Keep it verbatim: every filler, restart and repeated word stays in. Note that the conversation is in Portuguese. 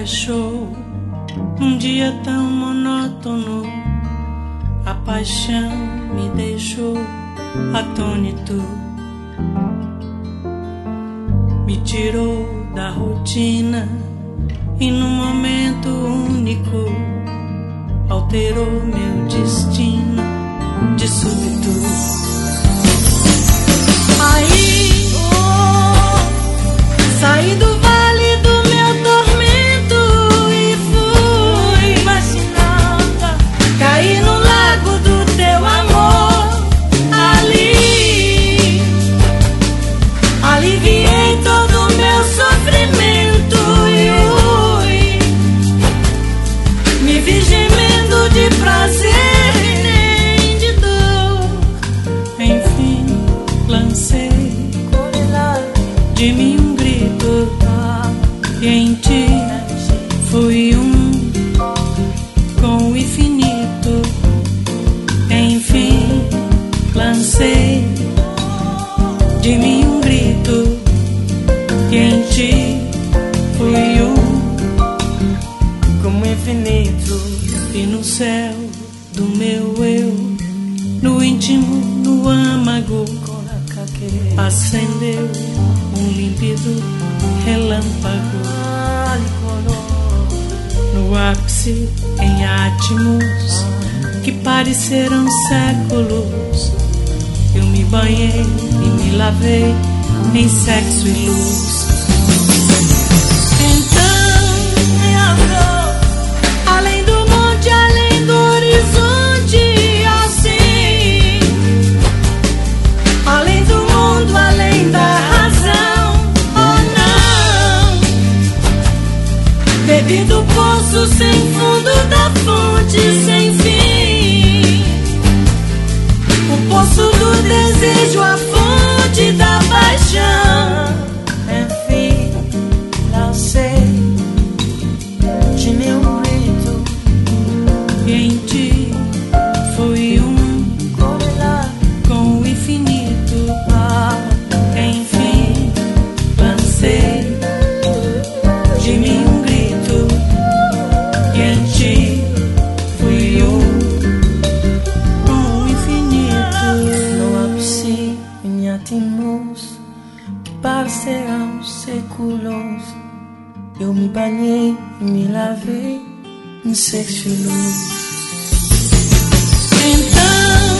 deixou num dia tão monótono. A paixão me deixou atônito, me tirou da rotina e num momento único alterou meu destino de súbito. Aí, oh, saí do vale do meu tormento e fui vacinada, caí no lago do teu amor. Ali, aliviei todo o meu sofrimento e fui, me vi gemendo de prazer e nem de dor. Enfim, lancei de mim um grito e em ti fui um com o infinito. Enfim, lancei de mim um grito e em ti fui um com o infinito. E no céu do meu eu, no íntimo, no âmago, acendeu um límpido relâmpago. No ápice, em átomos que pareceram séculos, eu me banhei e me lavei em sexo e luz. Então, minha dor, além do monte, além do horizonte, assim, além do mundo, além da razão, oh não, bebi do poço sem fundo, da fonte sem fim, o poço do desejo, a fonte da paixão. Enfim, lancei de meu grito E em ti fui um com o infinito. Enfim, lancei de mim um grito e em ti fui um com o infinito. no ápice, em átomos que parecerão séculos, eu me banhei e me lavei em sexo e luz. Então